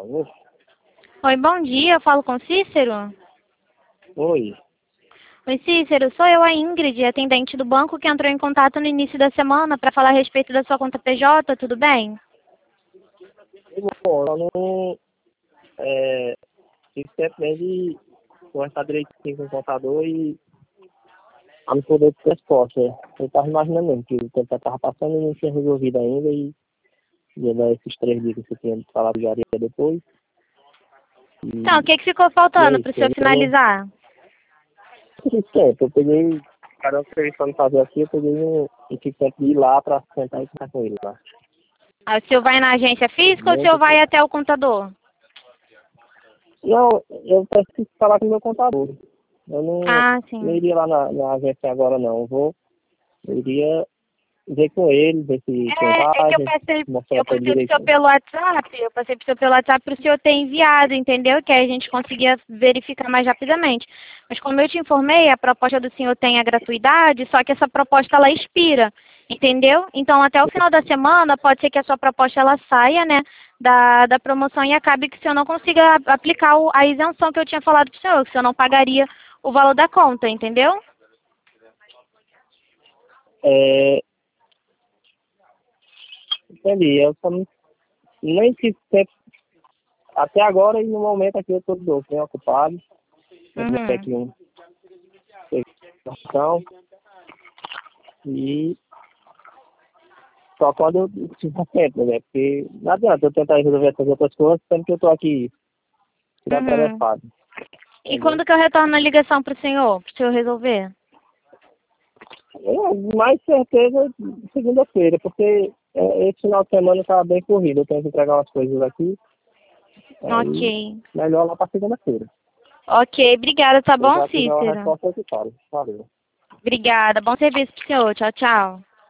favor. Oi, bom dia, eu falo com Cícero? Oi. Oi, Cícero, sou eu, a Ingrid, atendente do banco que entrou em contato no início da semana para falar a respeito da sua conta PJ, tudo bem? Bom, eu não fico sempre bem de conversar direitinho com o contador e a me poder de resposta. Eu estava imaginando mesmo que o tempo já estava passando e não tinha resolvido ainda e ia dar esses 3 dias que você tinha falado já depois. Então, o que ficou E é faltando para o isso, senhor eu tenho finalizar? muito tempo. Eu peguei, cada que eu ia fazer aqui, eu peguei e fiquei sempre de ir lá para sentar e ficar com ele lá. Ah, o senhor vai na agência física ou o senhor Muito vai tempo. até o contador? Não, eu preciso falar com o meu contador. Eu Ah, não sim. iria lá na agência agora, não. Eu iria ver com ele, ver se tem É que imagem, mostrar eu para ele passei pro senhor direitinho. pelo WhatsApp, para o senhor ter enviado, entendeu? Que aí a gente conseguia verificar mais rapidamente. Mas como eu te informei, a proposta do senhor tem a gratuidade, só que essa proposta ela expira, entendeu? Então até o final da semana pode ser que a sua proposta ela saia, né, da promoção e acabe que o senhor não consiga aplicar a isenção que eu tinha falado pro senhor, que o senhor não pagaria o valor da conta, entendeu? É, entendi. Eu só nem tive tempo. Até agora e no momento aqui eu estou bem ocupado. Eu vou ter Uhum. aqui uma situação e só quando eu tiver tempo, né? Porque não adianta eu tentar resolver essas outras coisas, sendo que eu estou aqui Uhum. atarefado. E Entendeu? quando que eu retorno a ligação pro senhor resolver? Mais certeza segunda-feira, porque esse final de semana estava bem corrido. Eu tenho que entregar umas coisas aqui, aí Ok. melhor lá para segunda-feira. Ok, obrigada, tá Eu bom, já tiver uma Cícero? resposta, eu te falo. Valeu. Obrigada, bom serviço pro senhor. Tchau, tchau.